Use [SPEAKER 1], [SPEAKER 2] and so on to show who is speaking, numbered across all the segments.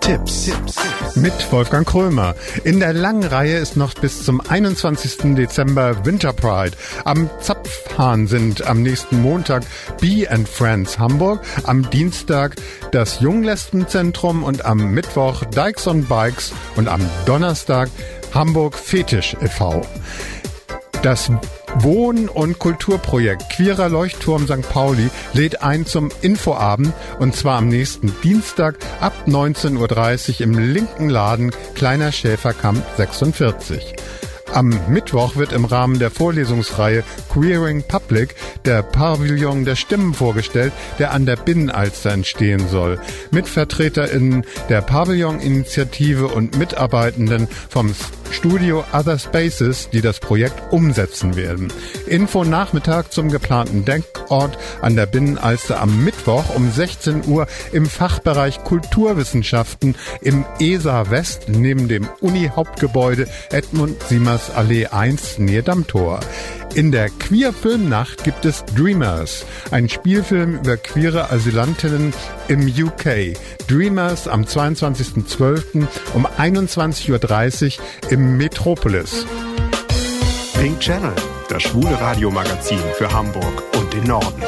[SPEAKER 1] Tipps.
[SPEAKER 2] Mit Wolfgang Krömer. In der langen Reihe ist noch bis zum 21. Dezember Winter Pride. Am Zapfhahn sind am nächsten Montag Bee & Friends Hamburg, am Dienstag das Junglesbenzentrum und am Mittwoch Dykes on Bikes und am Donnerstag Hamburg Fetisch e.V. Das Wohn- und Kulturprojekt Queerer Leuchtturm St. Pauli lädt ein zum Infoabend und zwar am nächsten Dienstag ab 19.30 Uhr im linken Laden Kleiner Schäferkamp 46. Am Mittwoch wird im Rahmen der Vorlesungsreihe Queering Public der Pavillon der Stimmen vorgestellt, der an der Binnenalster entstehen soll. Mit VertreterInnen der Pavillon-Initiative und Mitarbeitenden vom Studio Other Spaces, die das Projekt umsetzen werden. Info Nachmittag zum geplanten Denkort an der Binnenalster am Mittwoch um 16 Uhr im Fachbereich Kulturwissenschaften im ESA West neben dem Uni-Hauptgebäude Edmund Siemers Allee 1 nähe Dammtor. In der Queer-Filmnacht gibt es Dreamers, ein Spielfilm über queere Asylantinnen im UK. Dreamers am 22.12. um 21.30 Uhr im Metropolis.
[SPEAKER 1] Pink Channel, das schwule Radiomagazin für Hamburg und den Norden.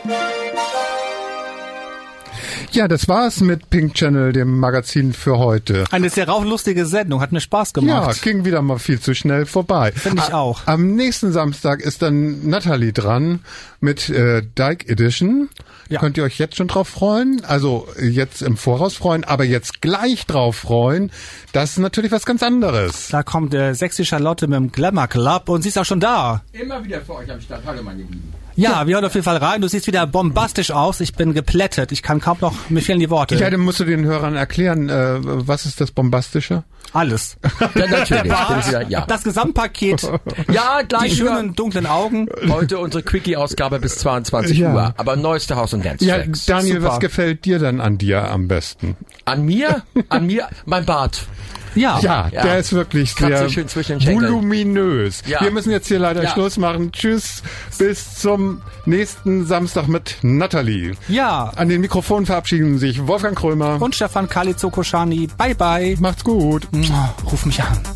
[SPEAKER 2] Ja, das war's mit Pink Channel, dem Magazin für heute.
[SPEAKER 3] Eine sehr lustige Sendung, hat mir Spaß gemacht.
[SPEAKER 2] Ja, ging wieder mal viel zu schnell vorbei.
[SPEAKER 3] Finde ich auch.
[SPEAKER 2] Am nächsten Samstag ist dann Natalie dran mit Dyke Edition. Ja. Könnt ihr euch jetzt schon drauf freuen? Also jetzt im Voraus freuen, aber jetzt gleich drauf freuen. Das ist natürlich was ganz anderes.
[SPEAKER 3] Da kommt Sexy Charlotte mit dem Glamour Club und sie ist auch schon da.
[SPEAKER 4] Immer wieder für euch am Start. Hallo, meine Lieben.
[SPEAKER 3] Ja, wir hören auf jeden Fall rein. Du siehst wieder bombastisch aus. Ich bin geplättet. Ich kann kaum noch, mir fehlen die Worte.
[SPEAKER 2] Ja, dann musst du den Hörern erklären, was ist das Bombastische?
[SPEAKER 3] Alles.
[SPEAKER 4] Ja, natürlich.
[SPEAKER 3] Das Gesamtpaket.
[SPEAKER 4] Ja, gleich.
[SPEAKER 3] Die schönen dunklen Augen.
[SPEAKER 4] Heute unsere Quickie-Ausgabe bis 22 Uhr. Aber neueste Haus- und Dance-Tracks.
[SPEAKER 2] Ja, Daniel,
[SPEAKER 4] Super.
[SPEAKER 2] Was gefällt dir denn an dir am besten?
[SPEAKER 4] An mir? Mein Bart.
[SPEAKER 2] Ja, der ist wirklich sehr
[SPEAKER 4] schön zwischen den Schenkeln.
[SPEAKER 2] Voluminös.
[SPEAKER 4] Ja.
[SPEAKER 2] Wir müssen jetzt hier leider Schluss machen. Tschüss, bis zum nächsten Samstag mit Natalie.
[SPEAKER 3] Ja.
[SPEAKER 2] An den Mikrofonen verabschieden sich Wolfgang Krömer
[SPEAKER 3] und Stefan Kalizokoschani. Bye, bye.
[SPEAKER 2] Macht's gut.
[SPEAKER 3] Ruf mich an.